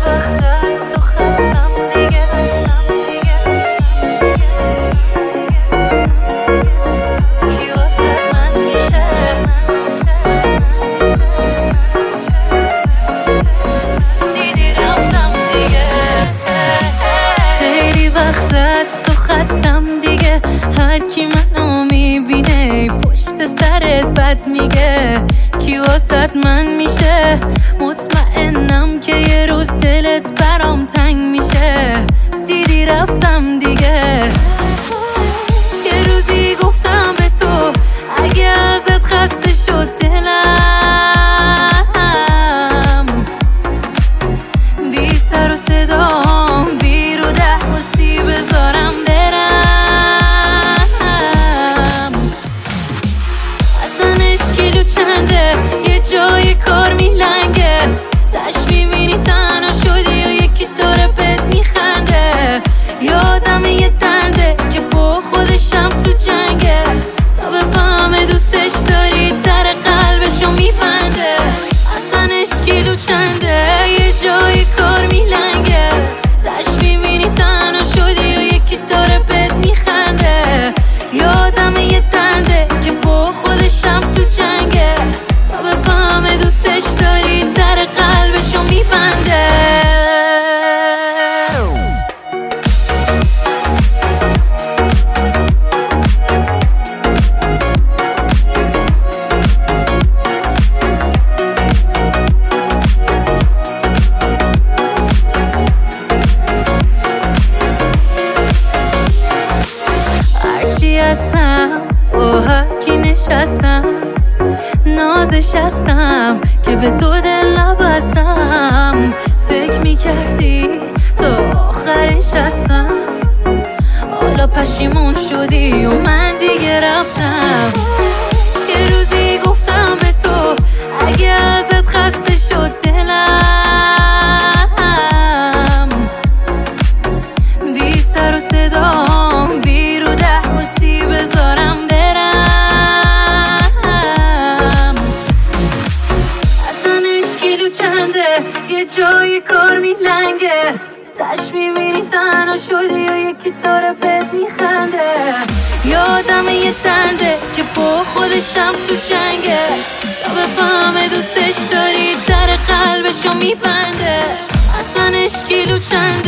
وقت از تو خستم دیگه. کی واسه من میشه؟ دیدی رفتم دیگه. خیلی وقت از تو خستم دیگه. هر کی منو میبینه پشت سرت بد میگه. کی واسه من میشه؟ مطمئنم که یه روز دلت برام تنگ میشه. دیدی رفتم دیگه. یه روزی گفتم به تو اگه ازت خسته شد دلم، بی سر و صدام بی رو ده موسی بذارم برم. اصلا اشکیلو چنده یه جای کار میلنگه. تش میبینی تنها شدی و یکی داره بهت میخنده. یادم یه تنده که با خودشم تو جنگه. تا بفهمه دوستش داری در قلبشو میبنده. اصلا اشکیلو چنده یه جای کار میلنگه. تش میبینی تنها شدی و یکی داره بهت میخنده. یادم یه تنده که با خودشم تو جنگه. تا بفهمه دوستش داری در قلبشو میبنده. هرچی هستم با هرکی نشستم، نازش هستم که به تو دل نبستم. فکر میکردی تا آخرش هستم، حالا پشیمون شدی و من دیگه رفتم. یه روزی گفتم به تو اگه ازت خسته شد دلم، بی سر و صدام بی رو ده موسی بذارم برم. اصلا اشکیلو چنده یه جای کار میلنگه. تش میبینی تنها شدی و یکی داره بهت میخنده. یادم یه تنده که با خودشم تو جنگه. تا بفهمه دوستش داری در قلبشو میبنده. اصلا اشکیلو چنده